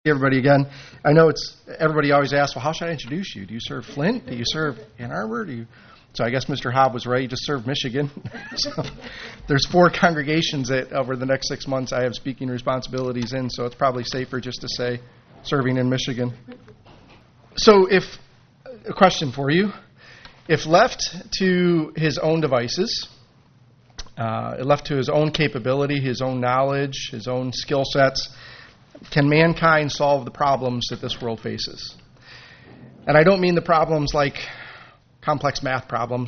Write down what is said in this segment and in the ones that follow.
Everybody again. I know everybody always asks, well, how should I introduce you? Do you serve Flint? Do you serve Ann Arbor? So I guess Mr. Hobb was right. You just serve Michigan. So there's 4 congregations that over the next 6 months I have speaking responsibilities in, so it's probably safer just to say serving in Michigan. So a question for you, if left to his own devices, left to his own capability, his own knowledge, his own skill sets, can mankind solve the problems that this world faces? And I don't mean the problems like complex math problems,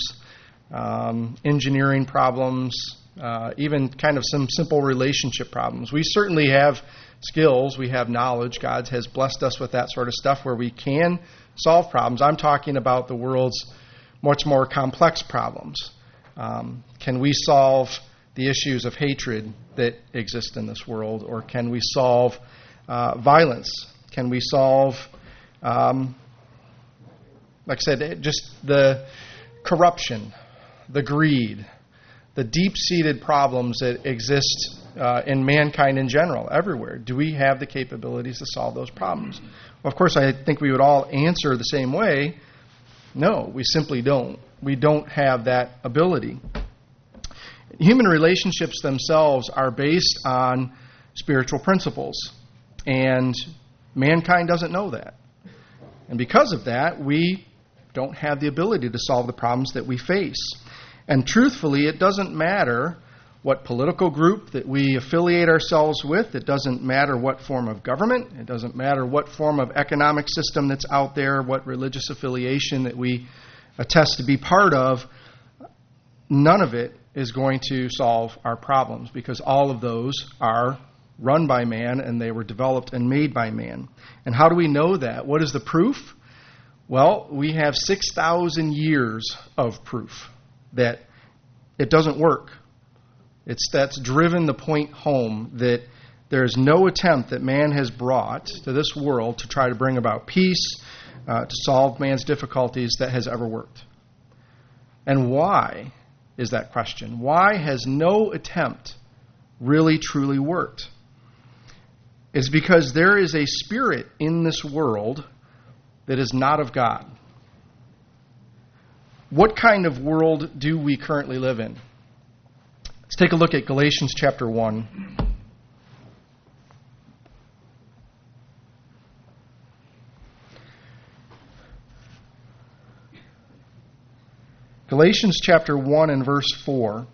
engineering problems, even kind of some simple relationship problems. We certainly have skills, we have knowledge. God has blessed us with that sort of stuff where we can solve problems. I'm talking about the world's much more complex problems. Can we solve the issues of hatred that exist in this world, or can we solve violence? Can we solve, like I said, just the corruption, the greed, the deep-seated problems that exist in mankind in general, everywhere? Do we have the capabilities to solve those problems? Well, of course, I think we would all answer the same way. No, we simply don't. We don't have that ability. Human relationships themselves are based on spiritual principles, and mankind doesn't know that. And because of that, we don't have the ability to solve the problems that we face. And truthfully, it doesn't matter what political group that we affiliate ourselves with. It doesn't matter what form of government. It doesn't matter what form of economic system that's out there, what religious affiliation that we attest to be part of. None of it is going to solve our problems, because all of those are run by man, and they were developed and made by man. And how do we know that? What is the proof? Well, we have 6,000 years of proof that it doesn't work. That's driven the point home that there's no attempt that man has brought to this world to try to bring about peace, to solve man's difficulties, that has ever worked. And why is that question? Why has no attempt really truly worked? It's because there is a spirit in this world that is not of God. What kind of world do we currently live in? Let's take a look at Galatians chapter 1. Galatians chapter 1 and verse 4.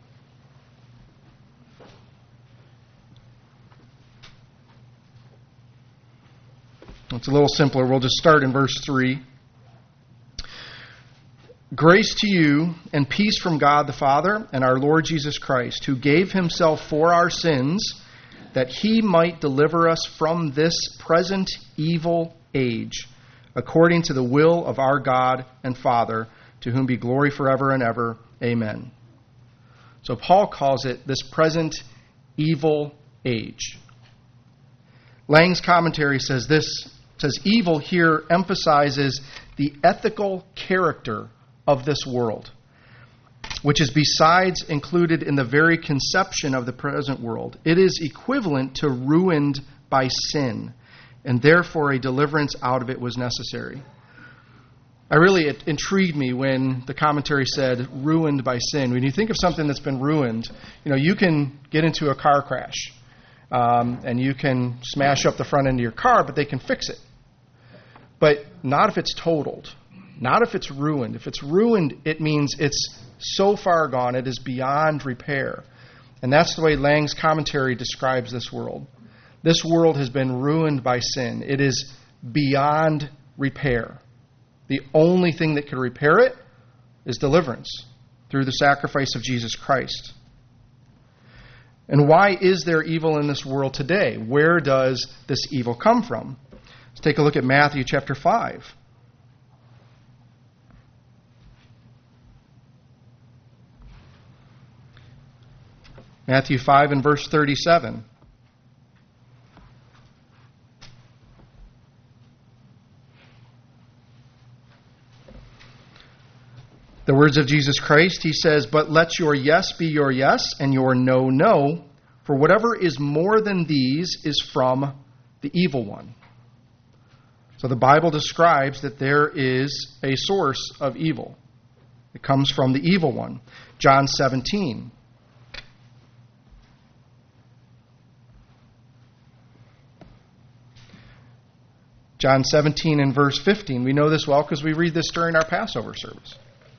It's a little simpler. We'll just start in verse 3. Grace to you and peace from God the Father and our Lord Jesus Christ, who gave himself for our sins, that he might deliver us from this present evil age, according to the will of our God and Father, to whom be glory forever and ever. Amen. So Paul calls it this present evil age. Lang's commentary says evil here emphasizes the ethical character of this world, which is besides included in the very conception of the present world. It is equivalent to ruined by sin, and therefore a deliverance out of it was necessary. It intrigued me when the commentary said ruined by sin. When you think of something that's been ruined, you can get into a car crash, and you can smash up the front end of your car, but they can fix it. But not if it's totaled, not if it's ruined. If it's ruined, it means it's so far gone, it is beyond repair. And that's the way Lang's commentary describes this world. This world has been ruined by sin. It is beyond repair. The only thing that can repair it is deliverance through the sacrifice of Jesus Christ. And why is there evil in this world today? Where does this evil come from? Let's take a look at Matthew chapter 5. Matthew 5 and verse 37. The words of Jesus Christ, he says, "But let your yes be your yes, and your no, no. For whatever is more than these is from the evil one." So the Bible describes that there is a source of evil. It comes from the evil one. John 17. John 17 and verse 15. We know this well because we read this during our Passover service.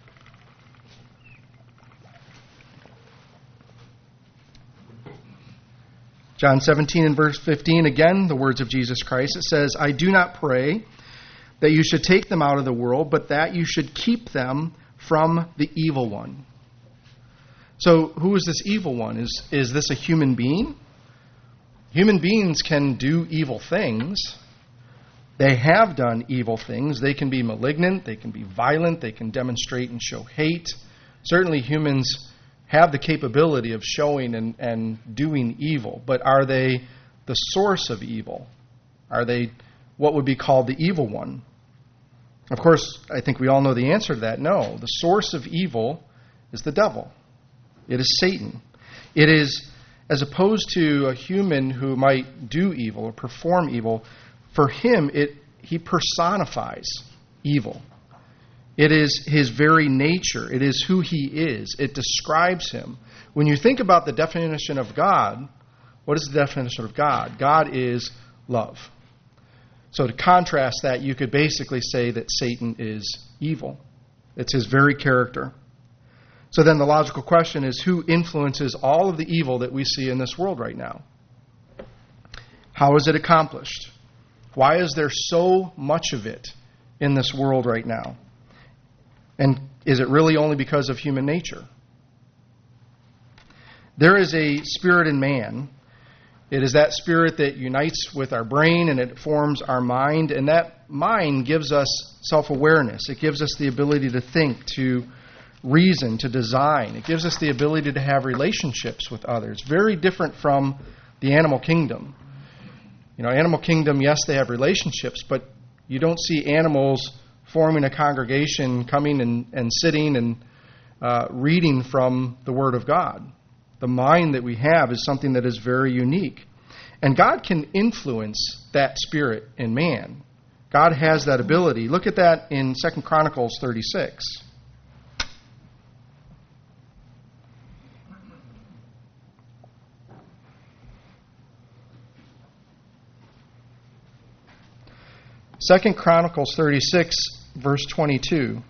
John 17 and verse 15, again, the words of Jesus Christ. It says, I do not pray that you should take them out of the world, but that you should keep them from the evil one. So who is this evil one? Is this a human being? Human beings can do evil things. They have done evil things. They can be malignant. They can be violent. They can demonstrate and show hate. Certainly humans have the capability of showing and doing evil. But are they the source of evil? Are they what would be called the evil one? Of course, I think we all know the answer to that. No. The source of evil is the devil. It is Satan. It is, as opposed to a human who might do evil or perform evil, for him, he personifies evil. It is his very nature. It is who he is. It describes him. When you think about the definition of God, what is the definition of God? God is love. So to contrast that, you could basically say that Satan is evil. It's his very character. So then the logical question is, who influences all of the evil that we see in this world right now? How is it accomplished? Why is there so much of it in this world right now? And is it really only because of human nature? There is a spirit in man. It is that spirit that unites with our brain and it forms our mind. And that mind gives us self-awareness. It gives us the ability to think, to reason, to design. It gives us the ability to have relationships with others. Very different from the animal kingdom. You know, animal kingdom, yes, they have relationships, but you don't see animals forming a congregation, coming and sitting and reading from the Word of God. The mind that we have is something that is very unique. And God can influence that spirit in man. God has that ability. Look at that in 2 Chronicles 36. Second Chronicles 36, verse 22.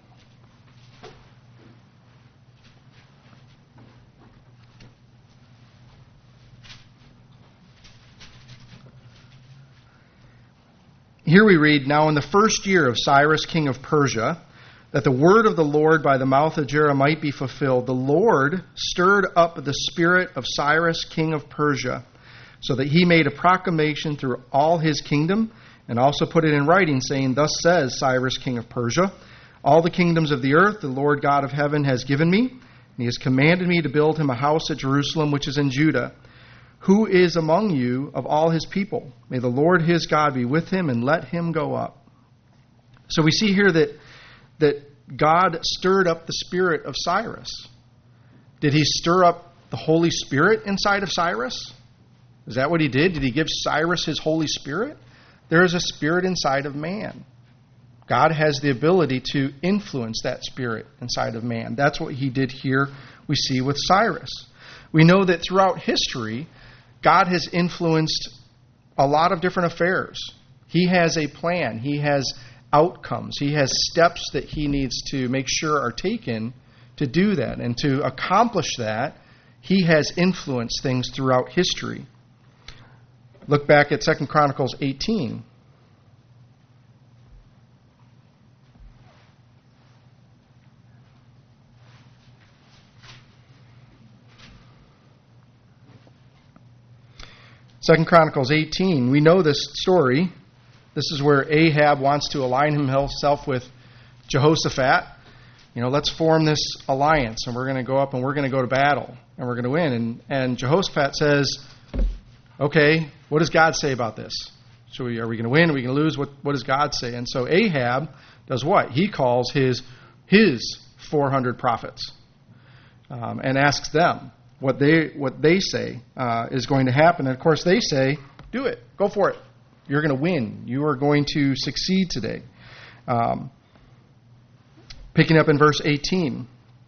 Here we read, Now in the first year of Cyrus, king of Persia, that the word of the Lord by the mouth of Jeremiah might be fulfilled, the Lord stirred up the spirit of Cyrus, king of Persia, so that he made a proclamation through all his kingdom, and also put it in writing, saying, Thus says Cyrus, king of Persia, all the kingdoms of the earth the Lord God of heaven has given me, and he has commanded me to build him a house at Jerusalem, which is in Judah. Who is among you of all his people? May the Lord his God be with him, and let him go up. So we see here that God stirred up the spirit of Cyrus. Did he stir up the Holy Spirit inside of Cyrus? Is that what he did? Did he give Cyrus his Holy Spirit? There is a spirit inside of man. God has the ability to influence that spirit inside of man. That's what he did here, we see with Cyrus. We know that throughout history, God has influenced a lot of different affairs. He has a plan. He has outcomes. He has steps that he needs to make sure are taken to do that. And to accomplish that, he has influenced things throughout history. Look back at 2 Chronicles 18. Second Chronicles 18, we know this story. This is where Ahab wants to align himself with Jehoshaphat. You know, let's form this alliance, and we're going to go up and we're going to go to battle, and we're going to win. And Jehoshaphat says, okay, what does God say about this? Are we going to win? Are we going to lose? What does God say? And so Ahab does what? He calls his 400 prophets and asks them what they say is going to happen. And of course they say, do it. Go for it. You're going to win. You are going to succeed today. Picking up in verse 18.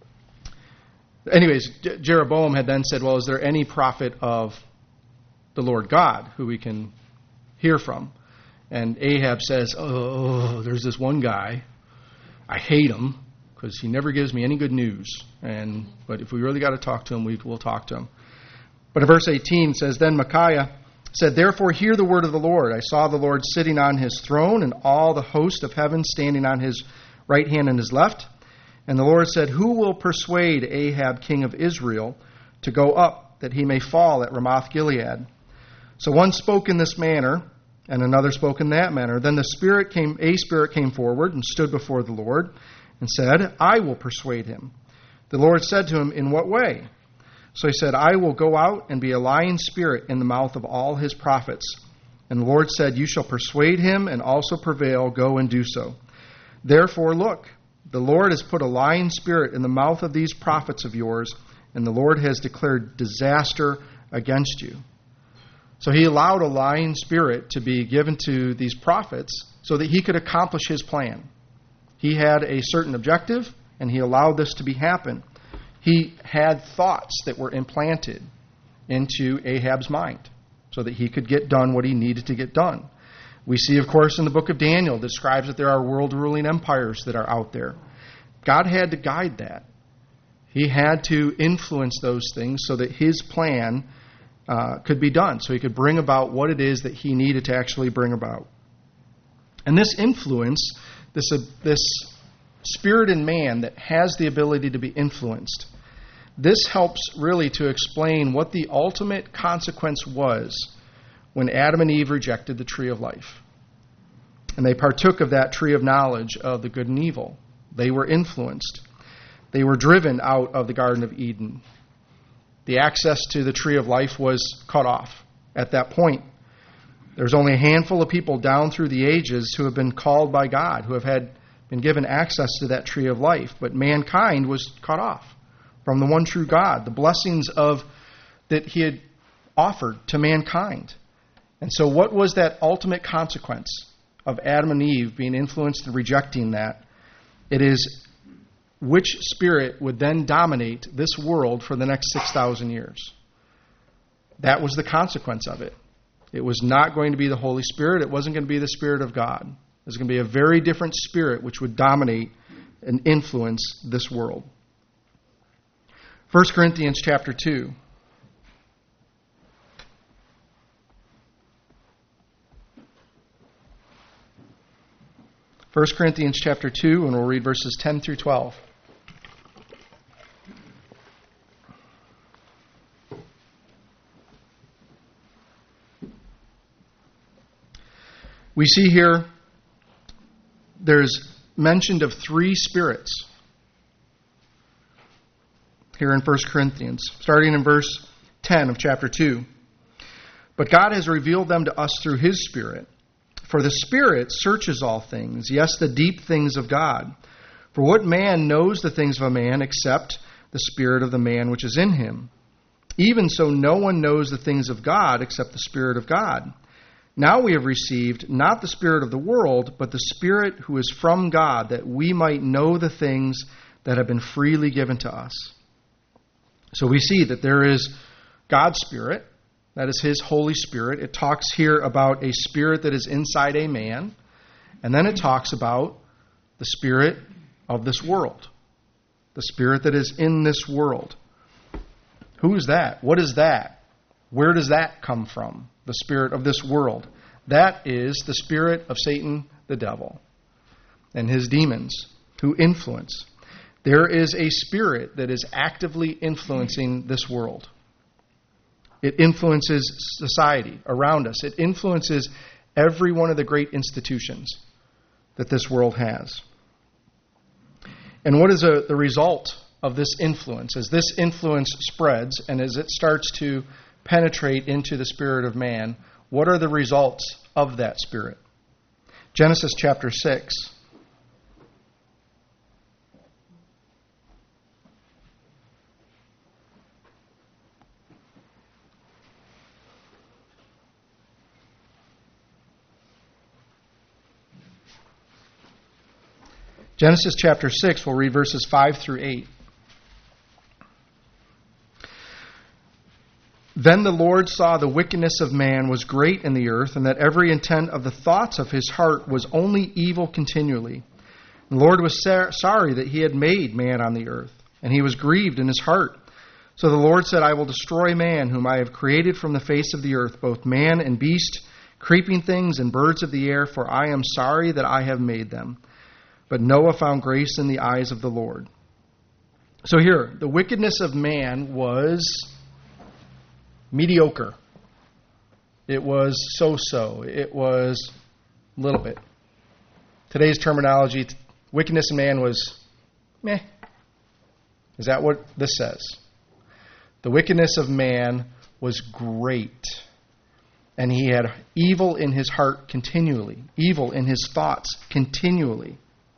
Anyways, Jeroboam had then said, well, is there any prophet of the Lord God who we can hear from? And Ahab says, oh, there's this one guy. I hate him because he never gives me any good news. But if we really got to talk to him, we'll talk to him. But in verse 18 says, then Micaiah said, therefore hear the word of the Lord. I saw the Lord sitting on his throne and all the host of heaven standing on his right hand and his left. And the Lord said, who will persuade Ahab, king of Israel, to go up, that he may fall at Ramoth-Gilead? So one spoke in this manner, and another spoke in that manner. Then a spirit came forward and stood before the Lord, and said, I will persuade him. The Lord said to him, in what way? So he said, I will go out and be a lying spirit in the mouth of all his prophets. And the Lord said, you shall persuade him and also prevail. Go and do so. Therefore, look, the Lord has put a lying spirit in the mouth of these prophets of yours, and the Lord has declared disaster against you. So he allowed a lying spirit to be given to these prophets so that he could accomplish his plan. He had a certain objective, and he allowed this to happen. He had thoughts that were implanted into Ahab's mind so that he could get done what he needed to get done. We see, of course, in the book of Daniel, describes that there are world-ruling empires that are out there. God had to guide that. He had to influence those things so that his plan could be done, so he could bring about what it is that he needed to actually bring about. And this influence, this spirit in man that has the ability to be influenced, this helps really to explain what the ultimate consequence was when Adam and Eve rejected the tree of life. And they partook of that tree of knowledge of the good and evil. They were influenced. They were driven out of the Garden of Eden. The access to the tree of life was cut off at that point. There's only a handful of people down through the ages who have been called by God, who have been given access to that tree of life. But mankind was cut off from the one true God, the blessings that he had offered to mankind. And so what was that ultimate consequence of Adam and Eve being influenced and rejecting that? It is which spirit would then dominate this world for the next 6,000 years. That was the consequence of it. It was not going to be the Holy Spirit. It wasn't going to be the Spirit of God. It was going to be a very different spirit which would dominate and influence this world. 1 Corinthians chapter 2. 1 Corinthians chapter 2, and we'll read verses 10 through 12. We see here there's mentioned of three spirits here in 1 Corinthians, starting in verse 10 of chapter 2. But God has revealed them to us through His Spirit. For the Spirit searches all things, yes, the deep things of God. For what man knows the things of a man except the spirit of the man which is in him? Even so, no one knows the things of God except the Spirit of God. Now we have received not the spirit of the world, but the Spirit who is from God, that we might know the things that have been freely given to us. So we see that there is God's Spirit. That is His Holy Spirit. It talks here about a spirit that is inside a man. And then it talks about the spirit of this world. The spirit that is in this world. Who is that? What is that? Where does that come from? The spirit of this world. That is the spirit of Satan, the devil, and his demons who influence. There is a spirit that is actively influencing this world. It influences society around us. It influences every one of the great institutions that this world has. And what is the result of this influence? As this influence spreads and as it starts to penetrate into the spirit of man, what are the results of that spirit? Genesis chapter 6. Genesis chapter 6, we'll read verses 5 through 8. Then the Lord saw the wickedness of man was great in the earth, and that every intent of the thoughts of his heart was only evil continually. The Lord was sorry that he had made man on the earth, and he was grieved in his heart. So the Lord said, I will destroy man, whom I have created from the face of the earth, both man and beast, creeping things and birds of the air, for I am sorry that I have made them. But Noah found grace in the eyes of the Lord. So here, the wickedness of man was mediocre. It was so-so. It was a little bit. Today's terminology, wickedness in man was meh. Is that what this says? The wickedness of man was great. And he had evil in his heart continually. Evil in his thoughts continually.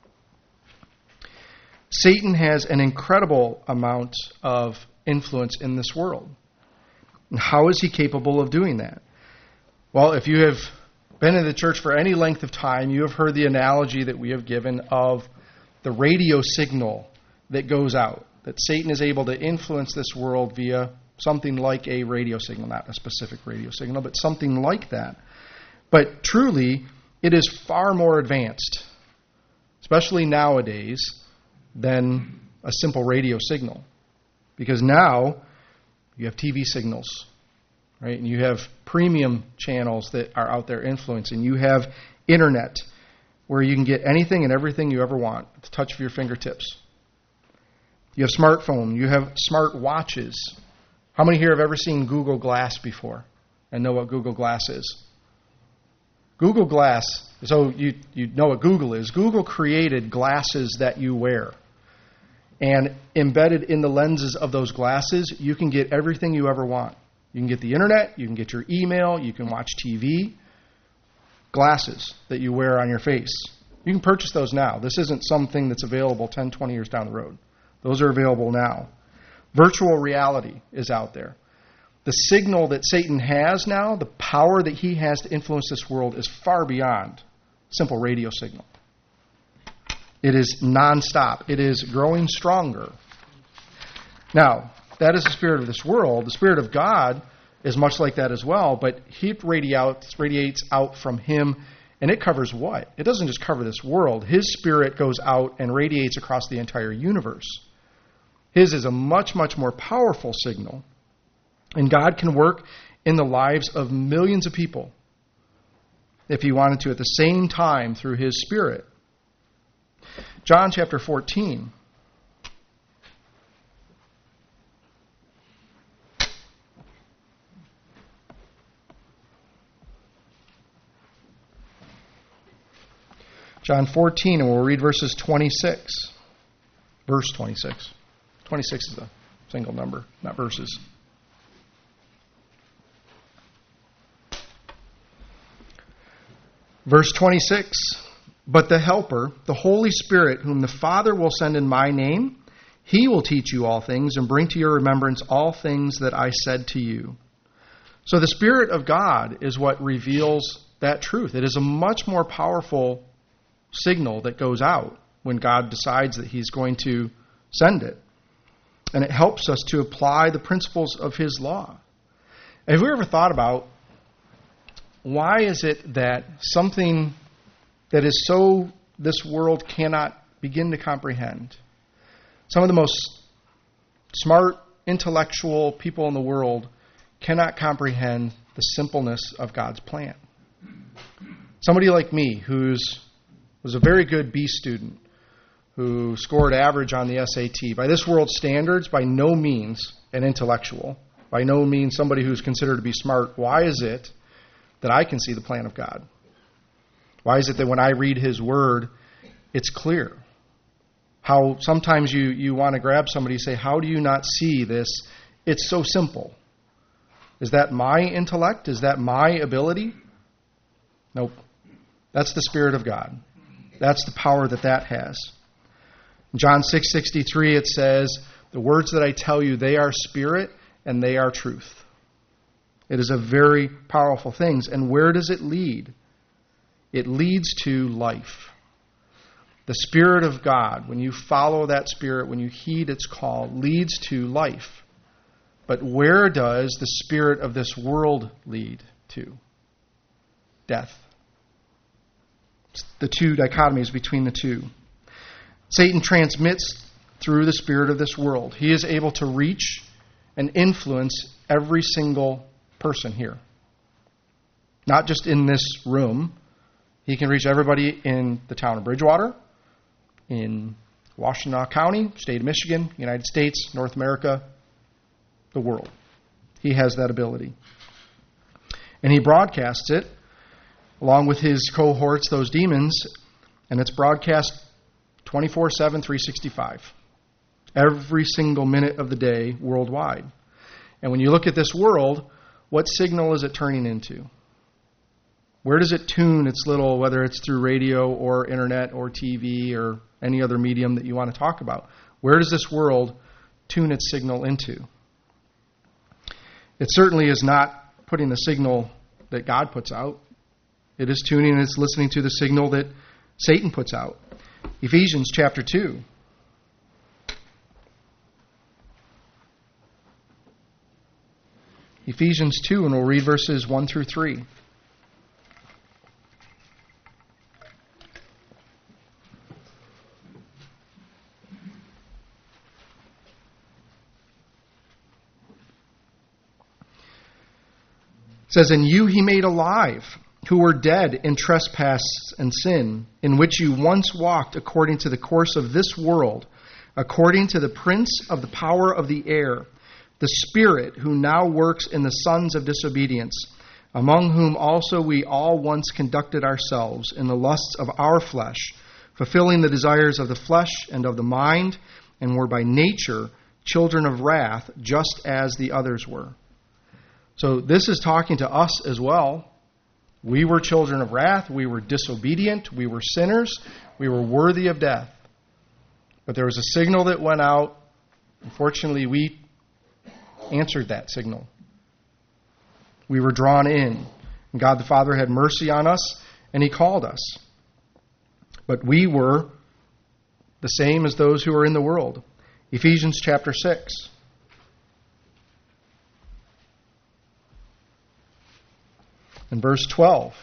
Satan has an incredible amount of influence in this world. And how is he capable of doing that? Well, if you have been in the church for any length of time, you have heard the analogy that we have given of the radio signal that goes out. That Satan is able to influence this world via something like a radio signal, not a specific radio signal, but something like that. But truly, it is far more advanced, especially nowadays, than a simple radio signal. Because now you have TV signals, right? And you have premium channels that are out there influencing. You have internet where you can get anything and everything you ever want at the touch of your fingertips. You have smartphone. You have smart watches. How many here have ever seen Google Glass before and know what Google Glass is? Google Glass, so you know what Google is. Google created glasses that you wear. And embedded in the lenses of those glasses, you can get everything you ever want. You can get the internet, you can get your email, you can watch TV. Glasses that you wear on your face. You can purchase those now. This isn't something that's available 10, 20 years down the road. Those are available now. Virtual reality is out there. The signal that Satan has now, the power that he has to influence this world is far beyond simple radio signal. It is nonstop. It is growing stronger. Now, that is the spirit of this world. The Spirit of God is much like that as well, but he radiates out from him, and it covers what? It doesn't just cover this world. His Spirit goes out and radiates across the entire universe. His is a much, much more powerful signal, and God can work in the lives of millions of people if he wanted to at the same time through his Spirit. John chapter 14. John 14, and we'll read verses 26. Verse 26. 26 is a single number, not verses. Verse 26. But the Helper, the Holy Spirit, whom the Father will send in my name, he will teach you all things and bring to your remembrance all things that I said to you. So the Spirit of God is what reveals that truth. It is a much more powerful signal that goes out when God decides that he's going to send it. And it helps us to apply the principles of his law. Have you ever thought about why is it that something that is so this world cannot begin to comprehend? Some of the most smart, intellectual people in the world cannot comprehend the simpleness of God's plan. Somebody like me, was a very good B student, who scored average on the SAT. By this world's standards, by no means an intellectual, by no means somebody who's considered to be smart. Why is it that I can see the plan of God? Why is it that when I read his word, it's clear? How sometimes you want to grab somebody and say, how do you not see this? It's so simple. Is that my intellect? Is that my ability? Nope. That's the Spirit of God. That's the power that has. In John 6:63 it says, the words that I tell you, they are spirit and they are truth. It is a very powerful thing. And where does it lead? It leads to life. The Spirit of God, when you follow that Spirit, when you heed its call, leads to life. But where does the spirit of this world lead to? Death. It's the two dichotomies between the two. Satan transmits through the spirit of this world. He is able to reach and influence every single person here. Not just in this room. He can reach everybody in the town of Bridgewater, in Washtenaw County, state of Michigan, United States, North America, the world. He has that ability. And he broadcasts it along with his cohorts, those demons, and it's broadcast 24/7, 365. Every single minute of the day worldwide. And when you look at this world, what signal is it turning into? Where does it tune its little, whether it's through radio or internet or TV or any other medium that you want to talk about? Where does this world tune its signal into? It certainly is not putting the signal that God puts out. It is tuning and it's listening to the signal that Satan puts out. Ephesians chapter 2. Ephesians 2, and we'll read verses 1 through 3. It says, "And you he made alive, who were dead in trespasses and sin, in which you once walked according to the course of this world, according to the prince of the power of the air, the Spirit who now works in the sons of disobedience, among whom also we all once conducted ourselves in the lusts of our flesh, fulfilling the desires of the flesh and of the mind, and were by nature children of wrath, just as the others were." So this is talking to us as well. We were children of wrath. We were disobedient. We were sinners. We were worthy of death. But there was a signal that went out. Unfortunately, we answered that signal. We were drawn in. And God the Father had mercy on us, and He called us. But we were the same as those who are in the world. Ephesians chapter 6. In verse 12.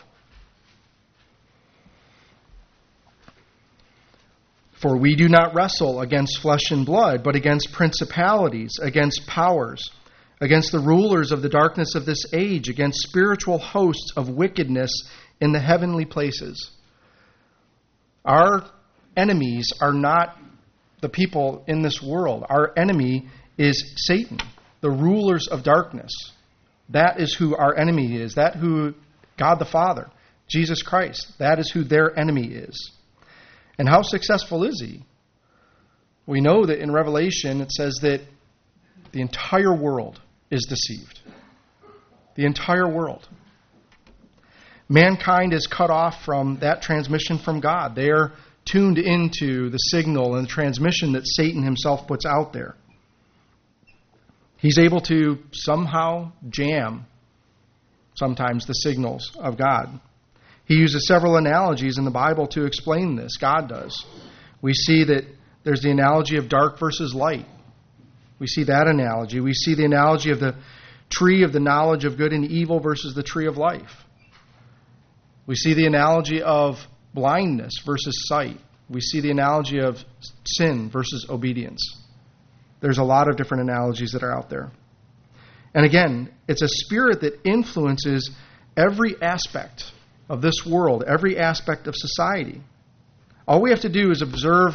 "For we do not wrestle against flesh and blood, but against principalities, against powers, against the rulers of the darkness of this age, against spiritual hosts of wickedness in the heavenly places." Our enemies are not the people in this world. Our enemy is Satan, the rulers of darkness. That is who our enemy is. That who God the Father, Jesus Christ, that is who their enemy is. And how successful is he? We know that in Revelation it says that the entire world is deceived. The entire world. Mankind is cut off from that transmission from God. They are tuned into the signal and the transmission that Satan himself puts out there. He's able to somehow jam sometimes the signals of God. He uses several analogies in the Bible to explain this. God does. We see that there's the analogy of dark versus light. We see that analogy. We see the analogy of the tree of the knowledge of good and evil versus the tree of life. We see the analogy of blindness versus sight. We see the analogy of sin versus obedience. There's a lot of different analogies that are out there. And again, it's a spirit that influences every aspect of this world, every aspect of society. All we have to do is observe.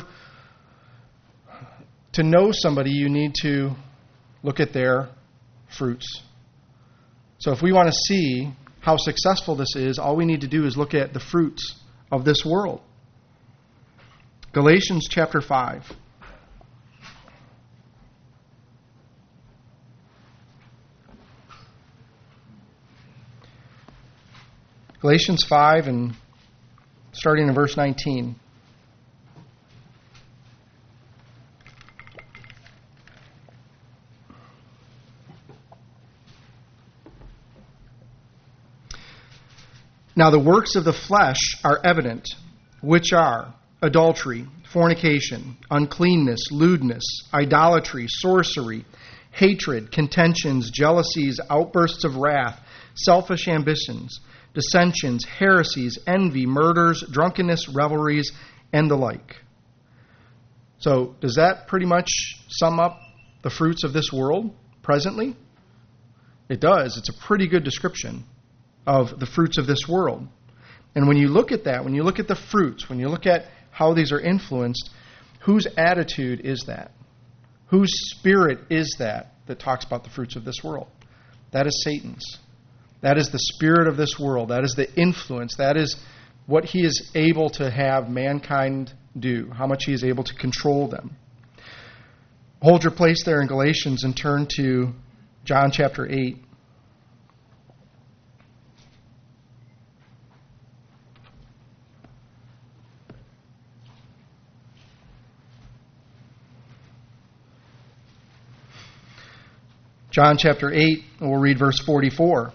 To know somebody, you need to look at their fruits. So if we want to see how successful this is, all we need to do is look at the fruits of this world. Galatians chapter 5. Galatians 5, and starting in verse 19. "Now the works of the flesh are evident, which are adultery, fornication, uncleanness, lewdness, idolatry, sorcery, hatred, contentions, jealousies, outbursts of wrath, selfish ambitions, dissensions, heresies, envy, murders, drunkenness, revelries, and the like. So, does that pretty much sum up the fruits of this world presently? It does. It's a pretty good description of the fruits of this world. And when you look at that, when you look at the fruits, when you look at how these are influenced, whose attitude is that? Whose spirit is that talks about the fruits of this world? That is Satan's. That is the spirit of this world. That is the influence. That is what he is able to have mankind do, how much he is able to control them. Hold your place there in Galatians and turn to John chapter 8. John chapter 8, and we'll read verse 44.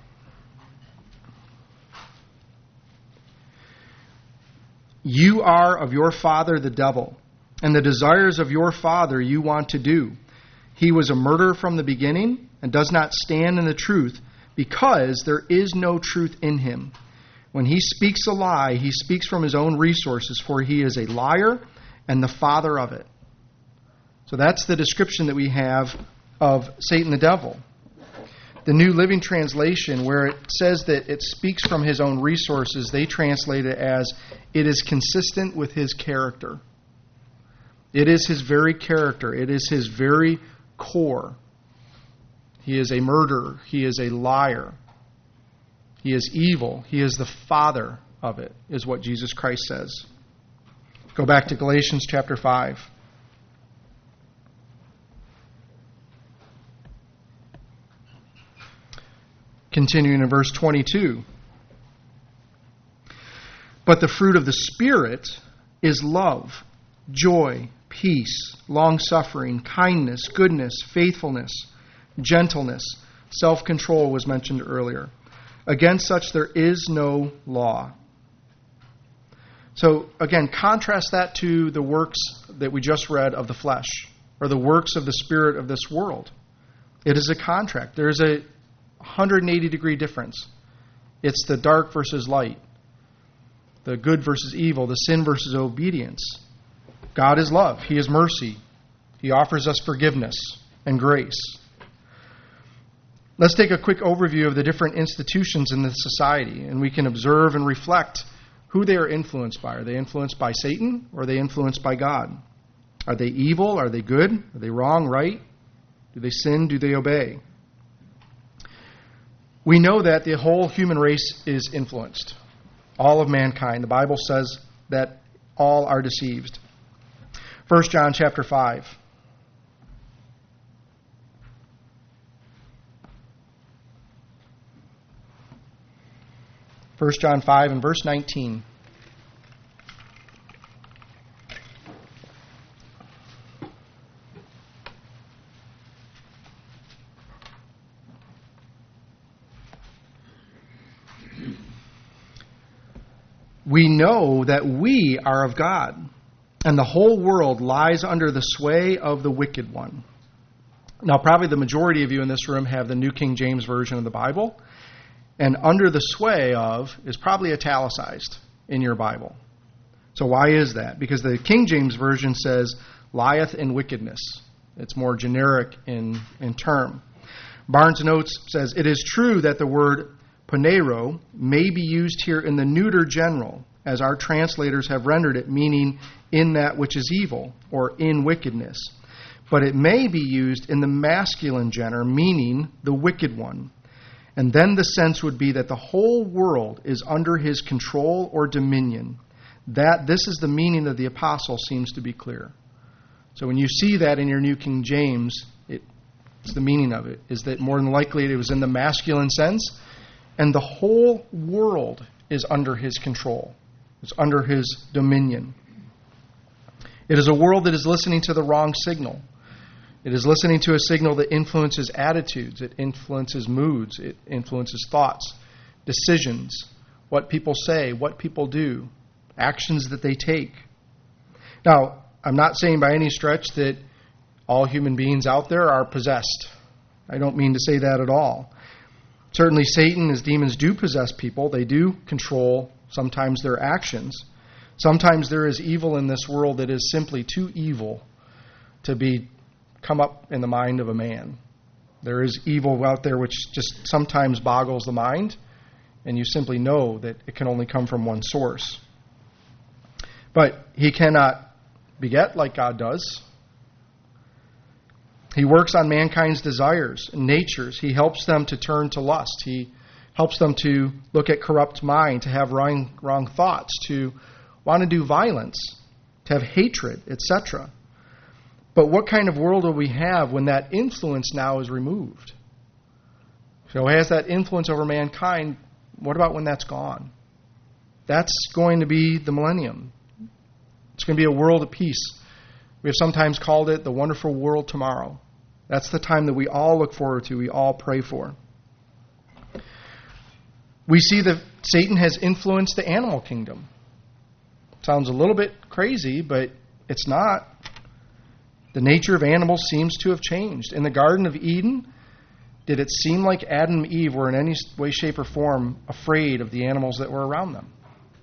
You are of your father the devil, and the desires of your father you want to do. He was a murderer from the beginning and does not stand in the truth, because there is no truth in him. When he speaks a lie, he speaks from his own resources, for he is a liar and the father of it. So that's the description that we have of Satan the devil. The New Living Translation, where it says that it speaks from his own resources, they translate it as, it is consistent with his character. It is his very character. It is his very core. He is a murderer. He is a liar. He is evil. He is the father of it, is what Jesus Christ says. Go back to Galatians chapter 5. Continuing in verse 22. But the fruit of the Spirit is love, joy, peace, long-suffering, kindness, goodness, faithfulness, gentleness, self-control was mentioned earlier. Against such there is no law. So, again, contrast that to the works that we just read of the flesh, or the works of the spirit of this world. It is a contract. There is a 180-degree difference. It's the dark versus light, the good versus evil, the sin versus obedience. God is love. He is mercy. He offers us forgiveness and grace. Let's take a quick overview of the different institutions in this society, and we can observe and reflect who they are influenced by. Are they influenced by Satan, or are they influenced by God? Are they evil? Are they good? Are they wrong, right? Do they sin? Do they obey? We know that the whole human race is influenced. All of mankind. The Bible says that all are deceived. 1 John chapter 5. 1 John 5 and verse 19. We know that we are of God, and the whole world lies under the sway of the wicked one. Now, probably the majority of you in this room have the New King James Version of the Bible, and under the sway of is probably italicized in your Bible. So why is that? Because the King James Version says, lieth in wickedness. It's more generic in term. Barnes & Notes says, it is true that the word ponero may be used here in the neuter general, as our translators have rendered it, meaning in that which is evil, or in wickedness. But it may be used in the masculine gender, meaning the wicked one. And then the sense would be that the whole world is under his control or dominion. That this is the meaning of the apostle seems to be clear. So when you see that in your New King James, it's the meaning of it, is that more than likely it was in the masculine sense, and the whole world is under his control. It's under his dominion. It is a world that is listening to the wrong signal. It is listening to a signal that influences attitudes. It influences moods. It influences thoughts, decisions, what people say, what people do, actions that they take, Now, I'm not saying by any stretch that all human beings out there are possessed. I don't mean to say that at all. Certainly Satan, his demons do possess people. They do control sometimes their actions. Sometimes there is evil in this world that is simply too evil to come up in the mind of a man. There is evil out there which just sometimes boggles the mind, and you simply know that it can only come from one source. But he cannot beget like God does. He works on mankind's desires and natures. He helps them to turn to lust. He helps them to look at corrupt mind, to have wrong thoughts, to want to do violence, to have hatred, etc. But what kind of world will we have when that influence now is removed? So has that influence over mankind, what about when that's gone? That's going to be the millennium. It's going to be a world of peace. We have sometimes called it the wonderful world tomorrow. That's the time that we all look forward to, we all pray for. We see that Satan has influenced the animal kingdom. Sounds a little bit crazy, but it's not. The nature of animals seems to have changed. In the Garden of Eden, did it seem like Adam and Eve were in any way, shape, or form afraid of the animals that were around them?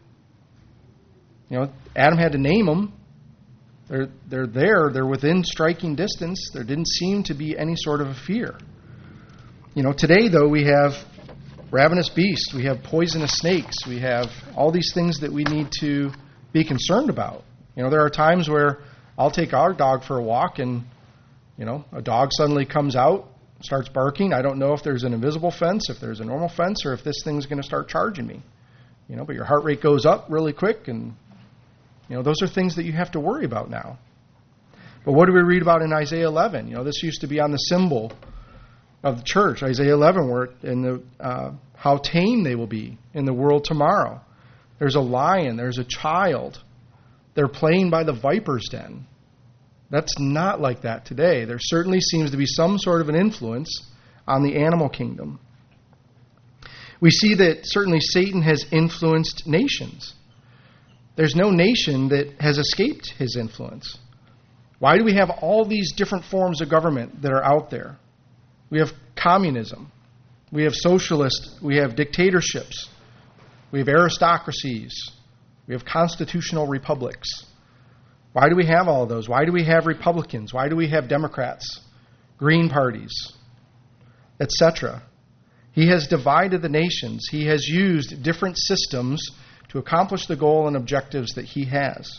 Adam had to name them. They're there. They're within striking distance. There didn't seem to be any sort of a fear. Today, though, we have ravenous beasts. We have poisonous snakes. We have all these things that we need to be concerned about. There are times where I'll take our dog for a walk and, a dog suddenly comes out, starts barking. I don't know if there's an invisible fence, if there's a normal fence, or if this thing's going to start charging me. But your heart rate goes up really quick, and those are things that you have to worry about now. But what do we read about in Isaiah 11? This used to be on the symbol of the church, Isaiah 11, where how tame they will be in the world tomorrow. There's a lion, there's a child. They're playing by the viper's den. That's not like that today. There certainly seems to be some sort of an influence on the animal kingdom. We see that certainly Satan has influenced nations. There's no nation that has escaped his influence. Why do we have all these different forms of government that are out there? We have communism. We have socialist. We have dictatorships. We have aristocracies. We have constitutional republics. Why do we have all of those? Why do we have Republicans? Why do we have Democrats, Green parties, etc.? He has divided the nations. He has used different systems to accomplish the goal and objectives that he has.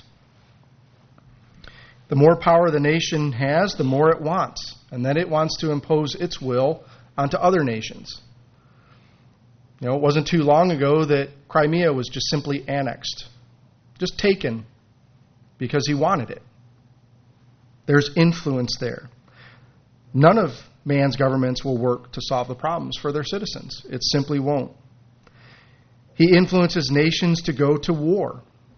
The more power the nation has, the more it wants. And then it wants to impose its will onto other nations. It wasn't too long ago that Crimea was just simply annexed, just taken because he wanted it. There's influence there. None of man's governments will work to solve the problems for their citizens. It simply won't. He influences nations to go to war,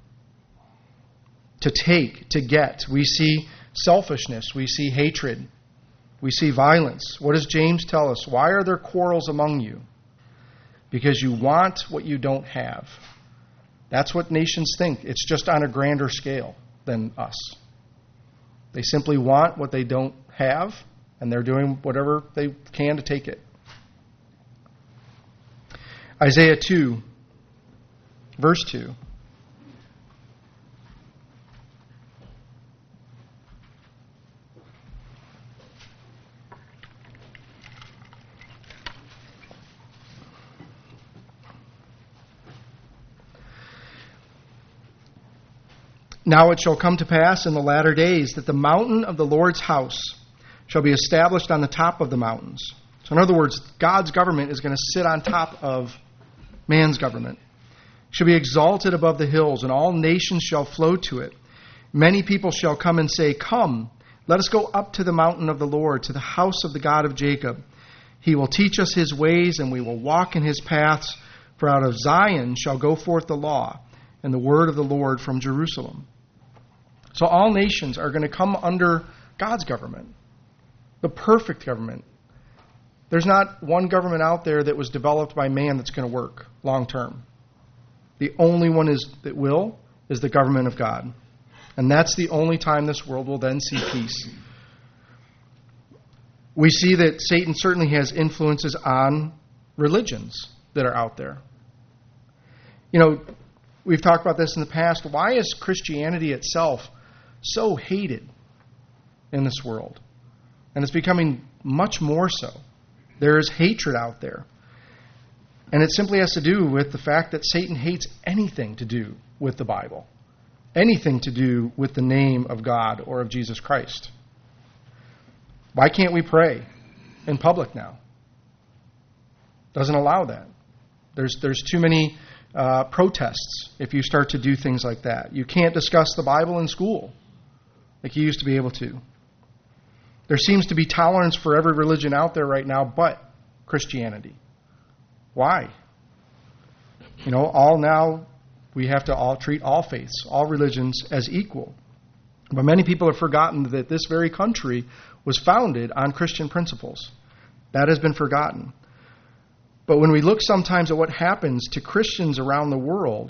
to take, to get. We see selfishness. We see hatred. We see violence. What does James tell us? Why are there quarrels among you? Because you want what you don't have. That's what nations think. It's just on a grander scale than us. They simply want what they don't have, and they're doing whatever they can to take it. Isaiah 2, verse 2. Now it shall come to pass in the latter days that the mountain of the Lord's house shall be established on the top of the mountains. So in other words, God's government is going to sit on top of man's government. It shall be exalted above the hills, and all nations shall flow to it. Many people shall come and say, Come, let us go up to the mountain of the Lord, to the house of the God of Jacob. He will teach us his ways, and we will walk in his paths. For out of Zion shall go forth the law, and the word of the Lord from Jerusalem. So all nations are going to come under God's government, the perfect government. There's not one government out there that was developed by man that's going to work long term. The only one that will is the government of God. And that's the only time this world will then see peace. We see that Satan certainly has influences on religions that are out there. You know, we've talked about this in the past. Why is Christianity itself so hated in this world? And it's becoming much more so. There is hatred out there. And it simply has to do with the fact that Satan hates anything to do with the Bible, anything to do with the name of God or of Jesus Christ. Why can't we pray in public now? Doesn't allow that. There's too many protests if you start to do things like that. You can't discuss the Bible in school like you used to be able to. There seems to be tolerance for every religion out there right now but Christianity. Why? You know, we have to all treat all faiths, all religions as equal. But many people have forgotten that this very country was founded on Christian principles. That has been forgotten. But when we look sometimes at what happens to Christians around the world,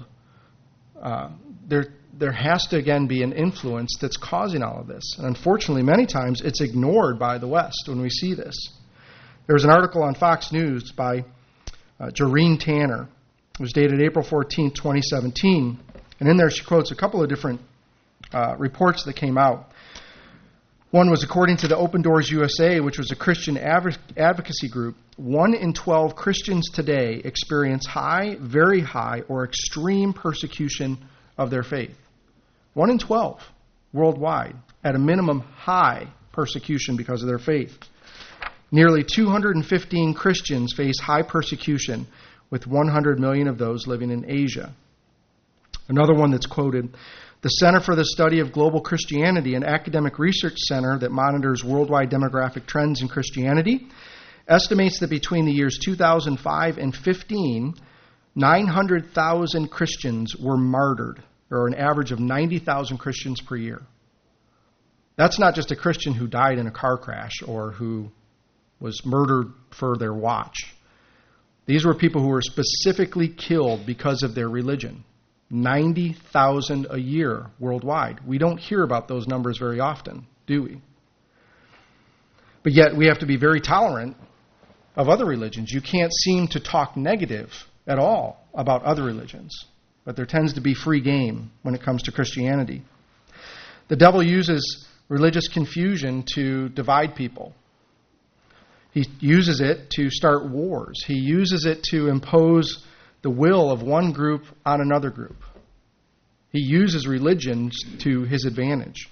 there has to again be an influence that's causing all of this. And unfortunately, many times it's ignored by the West when we see this. There was an article on Fox News by Jareen Tanner. It was dated April 14, 2017. And in there she quotes a couple of different reports that came out. One was according to the Open Doors USA, which was a Christian advocacy group. 1 in 12 Christians today experience high, very high, or extreme persecution of their faith. 1 in 12 worldwide, at a minimum, high persecution because of their faith. Nearly 215 Christians face high persecution, with 100 million of those living in Asia. Another one that's quoted, the Center for the Study of Global Christianity, an academic research center that monitors worldwide demographic trends in Christianity, estimates that between the years 2005 and 15, 900,000 Christians were martyred, or an average of 90,000 Christians per year. That's not just a Christian who died in a car crash or who was murdered for their watch. These were people who were specifically killed because of their religion. 90,000 a year worldwide. We don't hear about those numbers very often, do we? But yet we have to be very tolerant of other religions. You can't seem to talk negative at all about other religions. But there tends to be free game when it comes to Christianity. The devil uses religious confusion to divide people. He uses it to start wars. He uses it to impose the will of one group on another group. He uses religion to his advantage.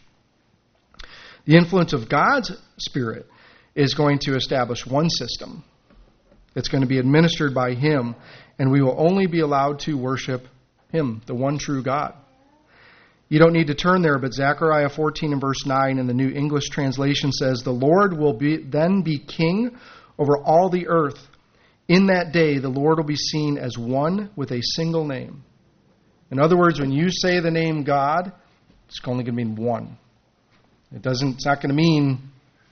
The influence of God's Spirit is going to establish one system. It's going to be administered by Him, and we will only be allowed to worship Him, the one true God. You don't need to turn there, but Zechariah 14 and verse 9 in the New English translation says, the Lord will then be king over all the earth. In that day, the Lord will be seen as one with a single name. In other words, when you say the name God, it's only going to mean one. It's not going to mean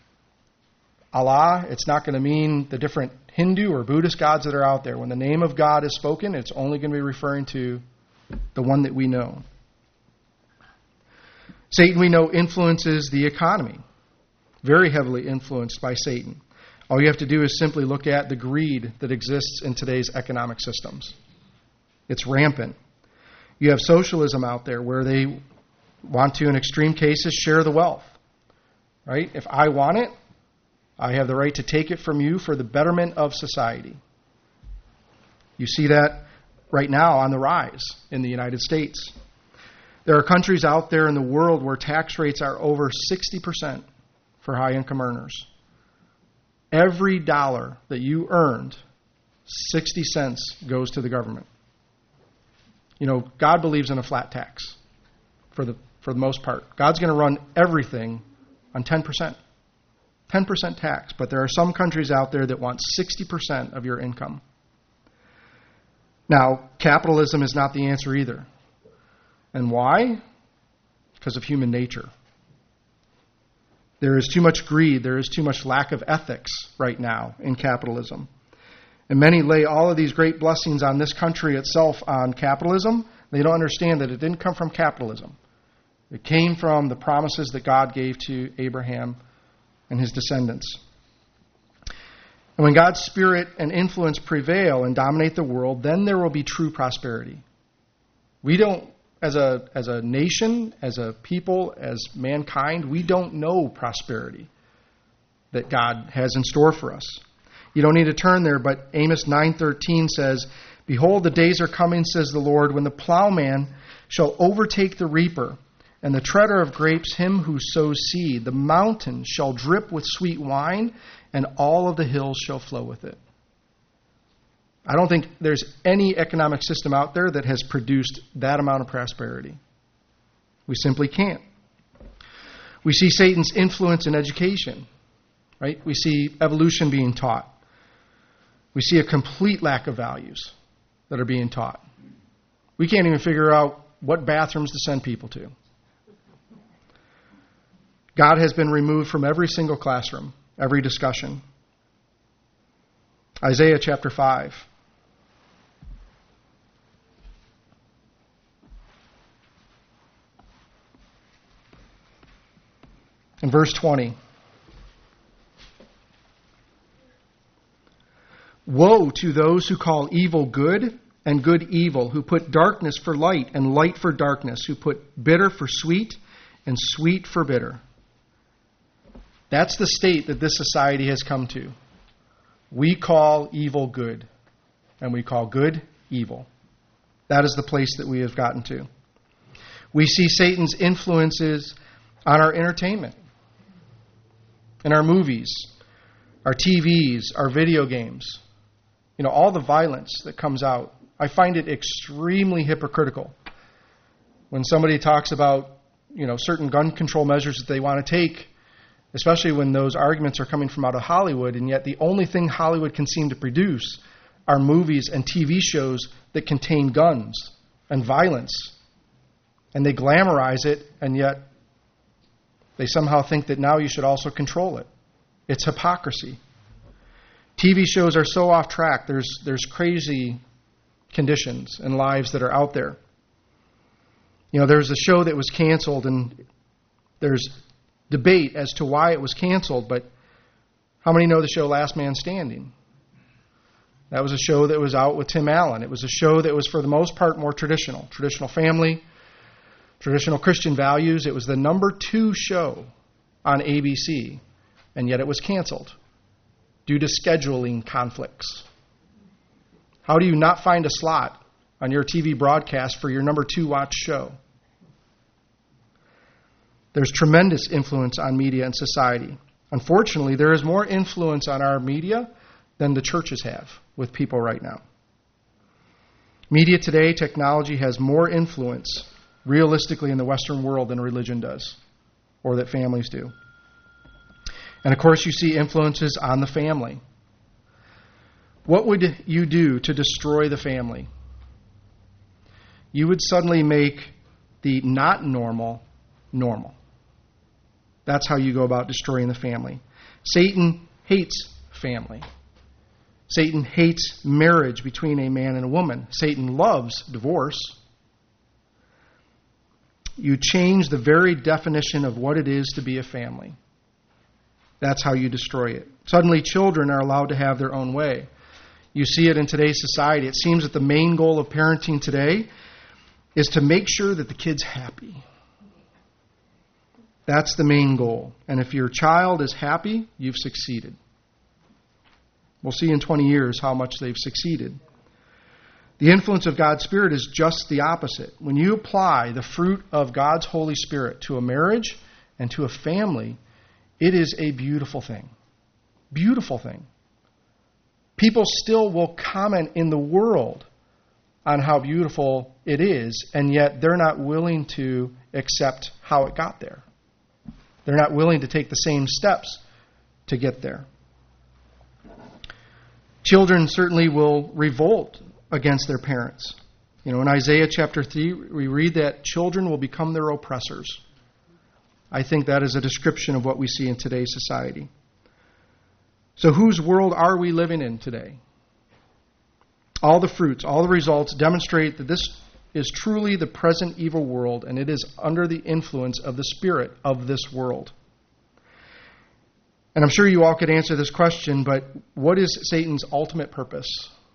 Allah. It's not going to mean the different Hindu or Buddhist gods that are out there. When the name of God is spoken, it's only going to be referring to the one that we know. Satan, we know, influences the economy. Very heavily influenced by Satan. All you have to do is simply look at the greed that exists in today's economic systems. It's rampant. You have socialism out there where they want to, in extreme cases, share the wealth. Right? If I want it, I have the right to take it from you for the betterment of society. You see that right now on the rise in the United States. There are countries out there in the world where tax rates are over 60% for high-income earners. Every dollar that you earned, 60 cents goes to the government. You know, God believes in a flat tax for the most part. God's going to run everything on 10%. 10% tax. But there are some countries out there that want 60% of your income. Now, capitalism is not the answer either. And why? Because of human nature. There is too much greed. There is too much lack of ethics right now in capitalism. And many lay all of these great blessings on this country itself on capitalism. They don't understand that it didn't come from capitalism. It came from the promises that God gave to Abraham and his descendants. And when God's Spirit and influence prevail and dominate the world, then there will be true prosperity. We don't, as a nation, as a people, as mankind, we don't know prosperity that God has in store for us. You don't need to turn there, but Amos 9:13 says, "Behold, the days are coming, says the Lord, when the plowman shall overtake the reaper, and the treader of grapes him who sows seed. The mountain shall drip with sweet wine, and all of the hills shall flow with it." I don't think there's any economic system out there that has produced that amount of prosperity. We simply can't. We see Satan's influence in education, right? We see evolution being taught. We see a complete lack of values that are being taught. We can't even figure out what bathrooms to send people to. God has been removed from every single classroom, every discussion. Isaiah chapter 5. In verse 20. "Woe to those who call evil good and good evil, who put darkness for light and light for darkness, who put bitter for sweet and sweet for bitter." That's the state that this society has come to. We call evil good, and we call good evil. That is the place that we have gotten to. We see Satan's influences on our entertainment, in our movies, our TVs, our video games. You know, all the violence that comes out. I find it extremely hypocritical when somebody talks about, certain gun control measures that they want to take, especially when those arguments are coming from out of Hollywood, and yet the only thing Hollywood can seem to produce are movies and TV shows that contain guns and violence. And they glamorize it, and yet they somehow think that now you should also control it. It's hypocrisy. TV shows are so off track. There's crazy conditions and lives that are out there. There's a show that was canceled, and there's debate as to why it was canceled, but how many know the show Last Man Standing? That was a show that was out with Tim Allen. It was a show that was, for the most part, more traditional family, traditional Christian values. It was the number 2 show on ABC, and yet it was canceled due to scheduling conflicts. How do you not find a slot on your TV broadcast for your number 2 watch show? There's tremendous influence on media and society. Unfortunately, there is more influence on our media than the churches have with people right now. Media today, technology has more influence realistically in the Western world than religion does, or that families do. And of course, you see influences on the family. What would you do to destroy the family? You would suddenly make the not normal normal. That's how you go about destroying the family. Satan hates family. Satan hates marriage between a man and a woman. Satan loves divorce. You change the very definition of what it is to be a family. That's how you destroy it. Suddenly, children are allowed to have their own way. You see it in today's society. It seems that the main goal of parenting today is to make sure that the kid's happy. That's the main goal. And if your child is happy, you've succeeded. We'll see in 20 years how much they've succeeded. The influence of God's Spirit is just the opposite. When you apply the fruit of God's Holy Spirit to a marriage and to a family, it is a beautiful thing. Beautiful thing. People still will comment in the world on how beautiful it is, and yet they're not willing to accept how it got there. They're not willing to take the same steps to get there. Children certainly will revolt against their parents. In Isaiah chapter 3, we read that children will become their oppressors. I think that is a description of what we see in today's society. So whose world are we living in today? All the fruits, all the results demonstrate that this is truly the present evil world, and it is under the influence of the spirit of this world. And I'm sure you all could answer this question, but what is Satan's ultimate purpose?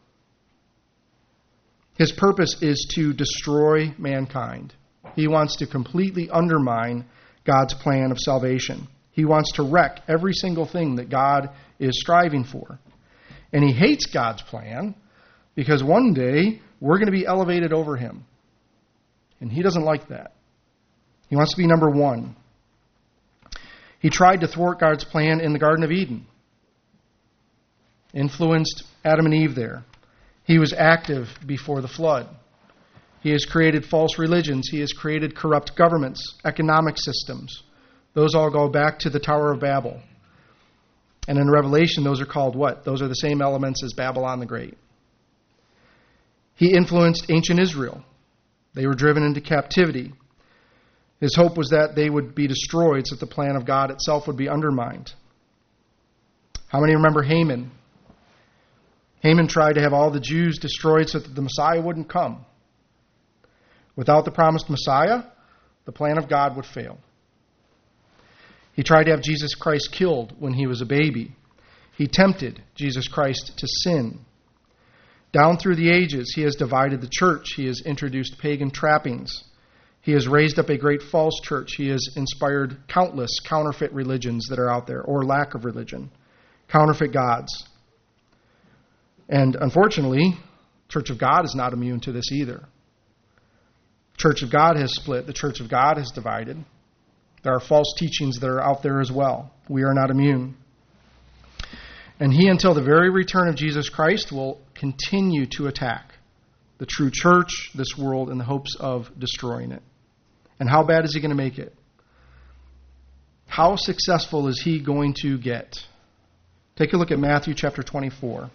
His purpose is to destroy mankind. He wants to completely undermine God's plan of salvation. He wants to wreck every single thing that God is striving for. And he hates God's plan because one day we're going to be elevated over him. And he doesn't like that. He wants to be number one. He tried to thwart God's plan in the Garden of Eden. Influenced Adam and Eve there. He was active before the flood. He has created false religions. He has created corrupt governments, economic systems. Those all go back to the Tower of Babel. And in Revelation, those are called what? Those are the same elements as Babylon the Great. He influenced ancient Israel. They were driven into captivity. His hope was that they would be destroyed so that the plan of God itself would be undermined. How many remember Haman? Haman tried to have all the Jews destroyed so that the Messiah wouldn't come. Without the promised Messiah, the plan of God would fail. He tried to have Jesus Christ killed when he was a baby. He tempted Jesus Christ to sin. Down through the ages, he has divided the church. He has introduced pagan trappings. He has raised up a great false church. He has inspired countless counterfeit religions that are out there, or lack of religion, counterfeit gods. And unfortunately, Church of God is not immune to this either. Church of God has split. The Church of God has divided. There are false teachings that are out there as well. We are not immune. And he, until the very return of Jesus Christ, will continue to attack the true church, this world, in the hopes of destroying it. And how bad is he going to make it? How successful is he going to get? Take a look at Matthew chapter 24.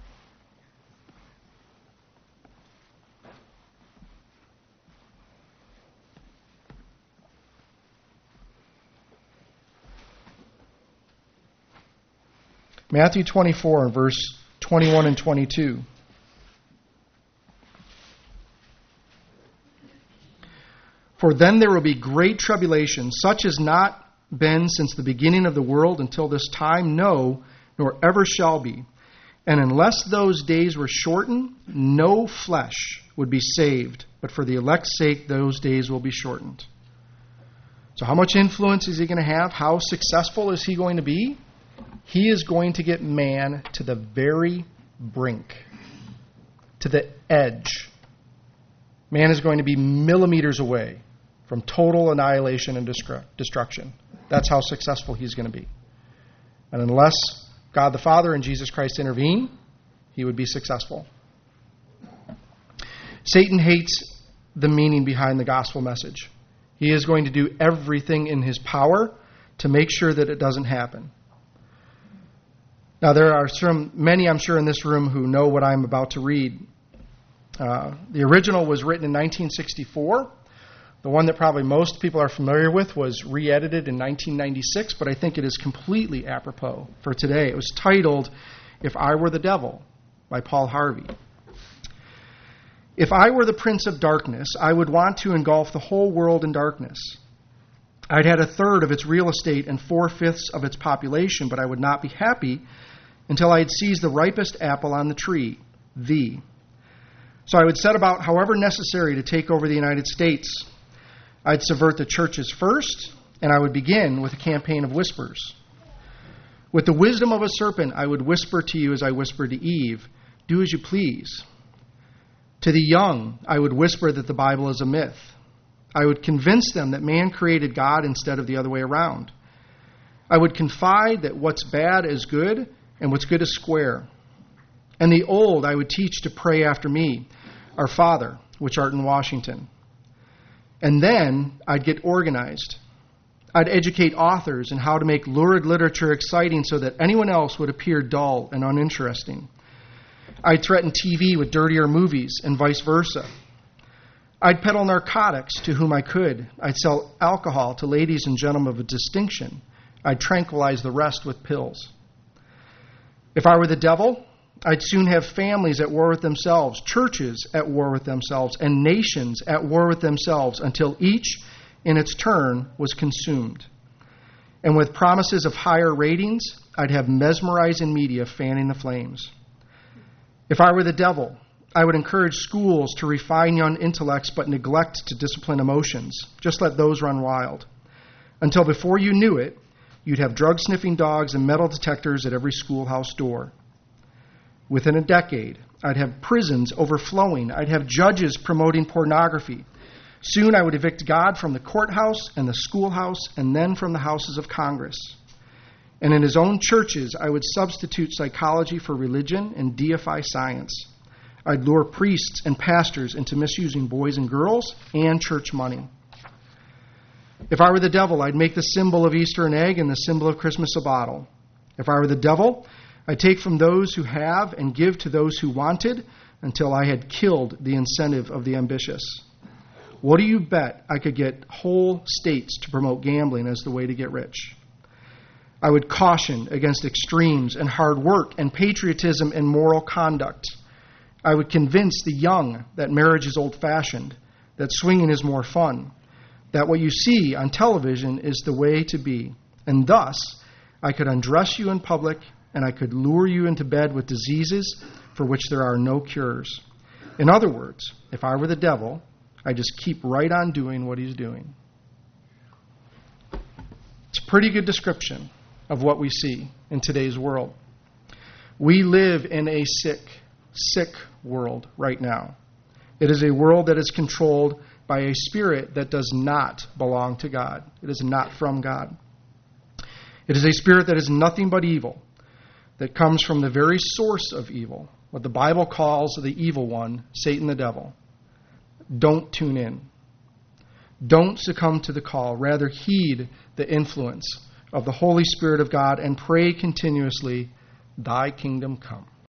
Matthew 24, verse 21 and 22. For then there will be great tribulation, such as not been since the beginning of the world until this time, no, nor ever shall be. And unless those days were shortened, no flesh would be saved. But for the elect's sake, those days will be shortened. So how much influence is he going to have? How successful is he going to be? He is going to get man to the very brink, to the edge. Man is going to be millimeters away from total annihilation and destruction. That's how successful he's going to be. And unless God the Father and Jesus Christ intervene, he would be successful. Satan hates the meaning behind the gospel message. He is going to do everything in his power to make sure that it doesn't happen. Now, there are many, I'm sure, in this room who know what I'm about to read. The original was written in 1964. The one that probably most people are familiar with was re-edited in 1996, but I think it is completely apropos for today. It was titled, If I Were the Devil, by Paul Harvey. If I were the prince of darkness, I would want to engulf the whole world in darkness. I'd had 1/3 of its real estate and 4/5 of its population, but I would not be happy until I had seized the ripest apple on the tree, thee. So I would set about, however necessary, to take over the United States. I'd subvert the churches first, and I would begin with a campaign of whispers. With the wisdom of a serpent, I would whisper to you as I whispered to Eve, do as you please. To the young, I would whisper that the Bible is a myth. I would convince them that man created God instead of the other way around. I would confide that what's bad is good and what's good is square. And the old I would teach to pray after me, Our Father, which art in Washington. And then I'd get organized. I'd educate authors in how to make lurid literature exciting so that anyone else would appear dull and uninteresting. I'd threaten TV with dirtier movies and vice versa. I'd peddle narcotics to whom I could. I'd sell alcohol to ladies and gentlemen of distinction. I'd tranquilize the rest with pills. If I were the devil, I'd soon have families at war with themselves, churches at war with themselves, and nations at war with themselves until each, in its turn, was consumed. And with promises of higher ratings, I'd have mesmerizing media fanning the flames. If I were the devil, I would encourage schools to refine young intellects but neglect to discipline emotions. Just let those run wild. Until before you knew it, you'd have drug-sniffing dogs and metal detectors at every schoolhouse door. Within a decade, I'd have prisons overflowing. I'd have judges promoting pornography. Soon I would evict God from the courthouse and the schoolhouse and then from the houses of Congress. And in his own churches, I would substitute psychology for religion and deify science. I'd lure priests and pastors into misusing boys and girls and church money. If I were the devil, I'd make the symbol of Easter an egg and the symbol of Christmas a bottle. If I were the devil, I'd take from those who have and give to those who wanted until I had killed the incentive of the ambitious. What do you bet I could get whole states to promote gambling as the way to get rich? I would caution against extremes and hard work and patriotism and moral conduct. I would convince the young that marriage is old-fashioned, that swinging is more fun, that what you see on television is the way to be. And thus, I could undress you in public and I could lure you into bed with diseases for which there are no cures. In other words, if I were the devil, I'd just keep right on doing what he's doing. It's a pretty good description of what we see in today's world. We live in a sick world right now. It is a world that is controlled by a spirit that does not belong to God. It is not from God. It is a spirit that is nothing but evil, that comes from the very source of evil, what the Bible calls the evil one, Satan the devil. Don't tune in. Don't succumb to the call. Rather, heed the influence of the Holy Spirit of God and pray continuously, Thy kingdom come.